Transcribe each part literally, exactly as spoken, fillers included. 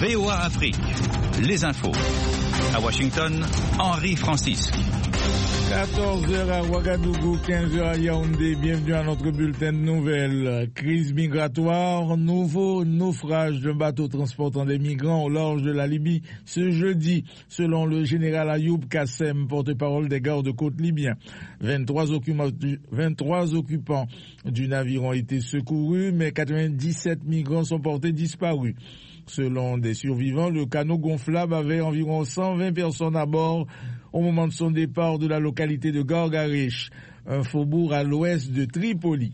V O A Afrique, les infos. À Washington, Henri Francisque. quatorze heures à Ouagadougou, quinze heures à Yaoundé. Bienvenue à notre bulletin de nouvelles. Crise migratoire, nouveau naufrage d'un bateau transportant des migrants au large de la Libye ce jeudi, selon le général Ayoub Kassem, porte-parole des gardes-côtes libyens. vingt-trois occupants, vingt-trois occupants du navire ont été secourus, mais quatre-vingt-dix-sept migrants sont portés disparus. Selon des survivants, le canot gonflable avait environ cent vingt personnes à bord au moment de son départ de la localité de Gargarish, un faubourg à l'ouest de Tripoli.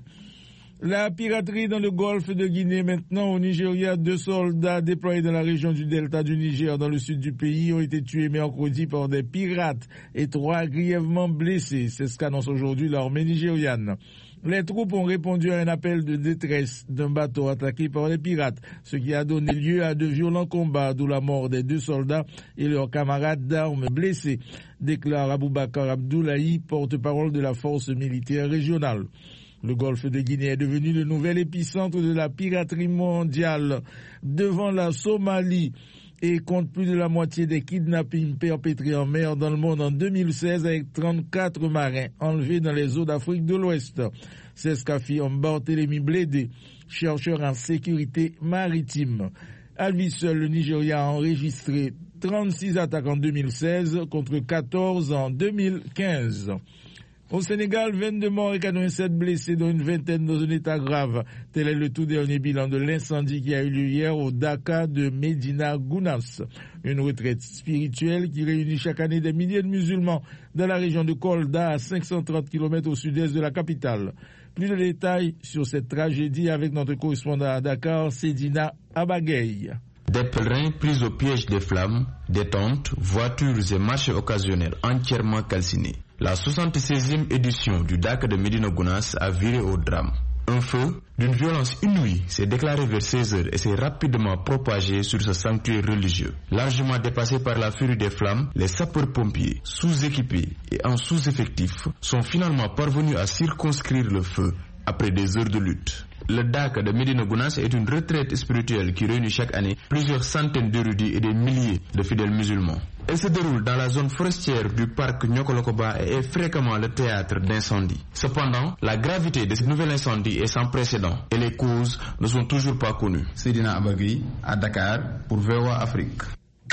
La piraterie dans le golfe de Guinée. Maintenant au Nigeria, deux soldats déployés dans la région du delta du Niger, dans le sud du pays, ont été tués mercredi par des pirates et trois grièvement blessés. C'est ce qu'annonce aujourd'hui l'armée nigériane. Les troupes ont répondu à un appel de détresse d'un bateau attaqué par les pirates, ce qui a donné lieu à de violents combats, d'où la mort des deux soldats et leurs camarades d'armes blessés, déclare Aboubakar Abdoulaye, porte-parole de la force militaire régionale. Le golfe de Guinée est devenu le nouvel épicentre de la piraterie mondiale, devant la Somalie, et compte plus de la moitié des kidnappings perpétrés en mer dans le monde en deux mille seize, avec trente-quatre marins enlevés dans les eaux d'Afrique de l'Ouest. C'est ce qu'affirme Barthélémy Blédé, chercheur en sécurité maritime. À lui seul, le Nigeria a enregistré trente-six attaques en deux mille seize contre quatorze en deux mille quinze. Au Sénégal, vingt-deux morts et quatre-vingt-sept blessés, dont une vingtaine dans un état grave. Tel est le tout dernier bilan de l'incendie qui a eu lieu hier au Dakar de Medina Gounass, une retraite spirituelle qui réunit chaque année des milliers de musulmans dans la région de Kolda, à cinq cent trente kilomètres au sud-est de la capitale. Plus de détails sur cette tragédie avec notre correspondant à Dakar, Sedina Abagay. Des pèlerins pris au piège des flammes, des tentes, voitures et marchés occasionnels entièrement calcinés. La soixante-seizième édition du Dakar de Medina Gounass a viré au drame. Un feu d'une violence inouïe s'est déclaré vers seize heures et s'est rapidement propagé sur ce sanctuaire religieux. Largement dépassé par la furie des flammes, les sapeurs-pompiers, sous-équipés et en sous-effectif, sont finalement parvenus à circonscrire le feu après des heures de lutte. Le Dakar de Medina Gounass est une retraite spirituelle qui réunit chaque année plusieurs centaines d'érudits et des milliers de fidèles musulmans. Elle se déroule dans la zone forestière du parc Nyokolokoba et est fréquemment le théâtre d'incendies. Cependant, la gravité de ce nouvel incendie est sans précédent et les causes ne sont toujours pas connues. Sedina Abagui à Dakar pour V O A Afrique.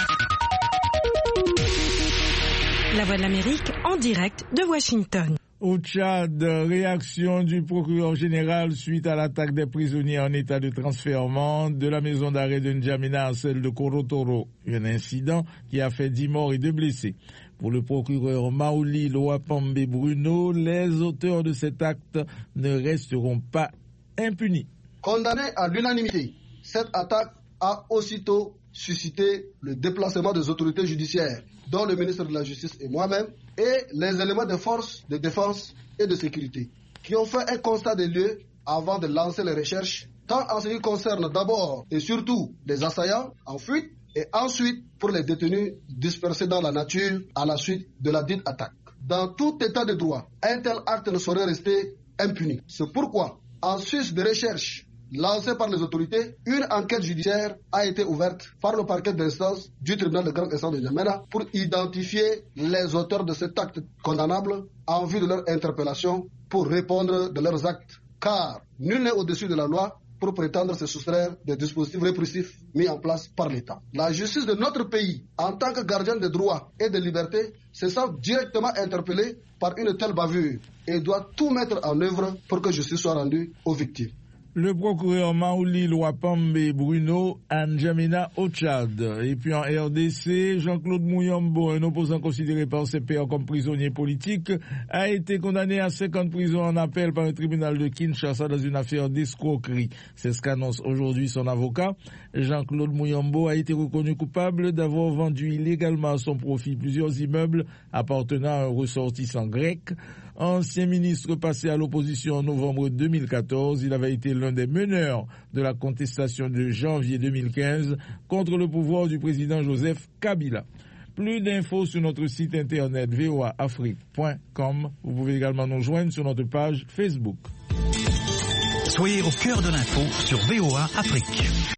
La Voix de l'Amérique en direct de Washington. Au Tchad, réaction du procureur général suite à l'attaque des prisonniers en état de transfèrement de la maison d'arrêt de N'Djamena à celle de Korotoro. Un incident qui a fait dix morts et deux blessés. Pour le procureur Maouli Loapambe Bruno, les auteurs de cet acte ne resteront pas impunis. Condamné à l'unanimité, cette attaque a aussitôt suscité le déplacement des autorités judiciaires, dont le ministre de la Justice et moi-même, et les éléments de force de défense et de sécurité, qui ont fait un constat des lieux avant de lancer les recherches, tant en ce qui concerne d'abord et surtout les assaillants en fuite, et ensuite pour les détenus dispersés dans la nature à la suite de la dite attaque. Dans tout état de droit, un tel acte ne saurait rester impuni. C'est pourquoi, en sus de recherche lancée par les autorités, une enquête judiciaire a été ouverte par le parquet d'instance du tribunal de grande instance de N'Djamena pour identifier les auteurs de cet acte condamnable en vue de leur interpellation pour répondre de leurs actes. Car nul n'est au-dessus de la loi pour prétendre se soustraire des dispositifs répressifs mis en place par l'État. La justice de notre pays, en tant que gardienne des droits et des libertés, se sent directement interpellée par une telle bavure et doit tout mettre en œuvre pour que justice soit rendue aux victimes. Le procureur Maouli Loapambe Bruno à N'Djamena au Tchad. Et puis en R D C, Jean-Claude Mouyambo, un opposant considéré par ses pairs comme prisonnier politique, a été condamné à cinquante prisons en appel par un tribunal de Kinshasa dans une affaire d'escroquerie. C'est ce qu'annonce aujourd'hui son avocat. Jean-Claude Mouyambo a été reconnu coupable d'avoir vendu illégalement à son profit plusieurs immeubles appartenant à un ressortissant grec. Ancien ministre passé à l'opposition en novembre deux mille quatorze, il avait été l'un des meneurs de la contestation de janvier deux mille quinze contre le pouvoir du président Joseph Kabila. Plus d'infos sur notre site internet v o a afrique point com. Vous pouvez également nous joindre sur notre page Facebook. Soyez au cœur de l'info sur V O A Afrique.